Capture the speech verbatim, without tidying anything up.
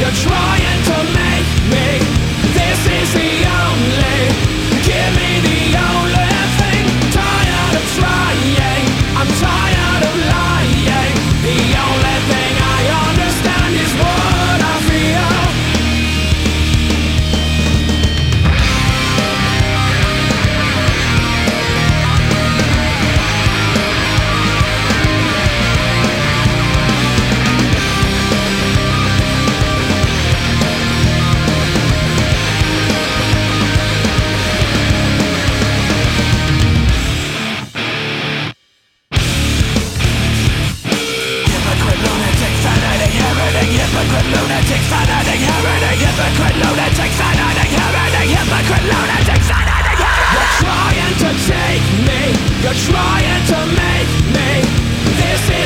You're trying to make me. This is the only. Give me the only thing. Tired of trying. I'm tired of lying. The only thing I understand is what I feel. Hypocrite lunatic, fanatic, heretic. Hypocrite lunatic, fanatic, heretic. Hypocrite lunatic, fanatic, heretic. You're trying to take me. You're trying to make me. This is